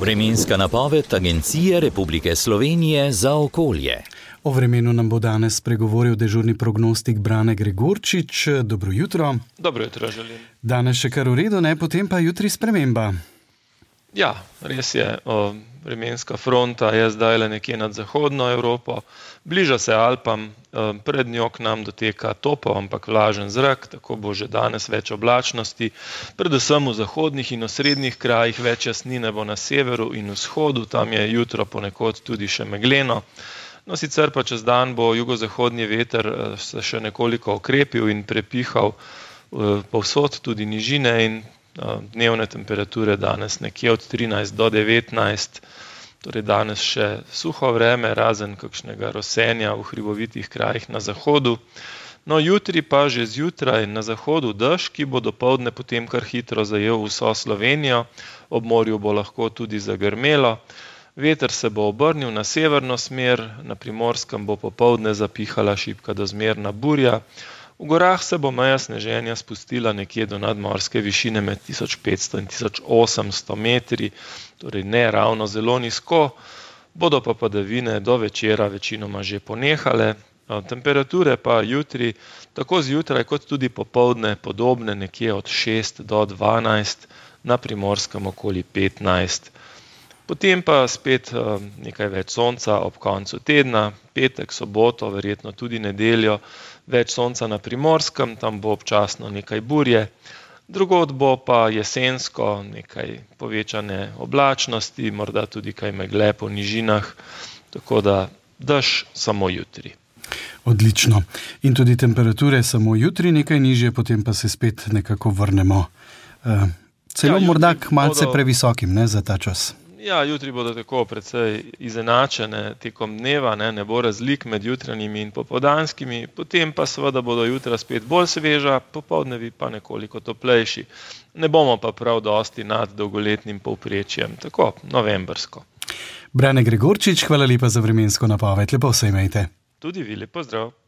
Vremenska napoved Agencije Republike Slovenije za okolje. O vremenu nam bo danes spregovoril dežurni prognostik Brane Gregorčič. Dobro jutro. Dobro jutro želim. Danes še kar v redu, potem pa jutri sprememba. Ja, res je. Vremenska fronta je zdaj le nekje nad zahodno Evropo. Bliža se Alpam, pred njo k nam doteka topel, ampak vlažen zrak, tako bo že danes več oblačnosti. Predvsem v zahodnih in osrednjih krajih več jasnine bo na severu in vzhodu, tam je jutro ponekod tudi še megleno. No, sicer pa čez dan bo jugozahodni veter se še nekoliko okrepil in prepihal povsod tudi nižine in dnevne temperature danes nekje od 13 do 19, torej danes še suho vreme, razen kakšnega rosenja v hribovitih krajih na zahodu. No, jutri pa že zjutraj na zahodu dež, ki bo dopoldne potem kar hitro zajel vso Slovenijo, ob morju bo lahko tudi zagrmelo. Veter se bo obrnil na severno smer, na Primorskem bo popoldne zapihala šibka do zmerna burja. V gorah se bo meja sneženja spustila nekje do nadmorske višine med 1500 in 1800 metri, torej ne ravno zelo nizko, bodo pa padavine do večera večinoma že ponehale. Temperature pa jutri, tako zjutraj kot tudi popoldne, podobne nekje od 6 do 12, na Primorskem okoli 15. Potem pa spet nekaj več sonca ob koncu tedna, petek, soboto, verjetno tudi nedeljo, več sonca na Primorskem, tam bo občasno nekaj burje, drugod bo pa jesensko nekaj povečane oblačnosti, morda tudi kaj megle po nižinah, tako da dež samo jutri. Odlično. In tudi temperature samo jutri nekaj nižje, potem pa se spet nekako vrnemo. Celo morda k malce previsokim, za ta čas. Ja, jutri bodo tako precej izenačene tekom dneva, ne bo razlik med jutranjimi in popoldanskimi, potem pa seveda bodo jutra spet bolj sveža, popoldnevi pa nekoliko toplejši. Ne bomo pa prav dosti nad dolgoletnim povprečjem, tako novembrsko. Brane Gregorčič, hvala lepa za vremensko napoved, lepo se imejte. Tudi vi, lep pozdrav.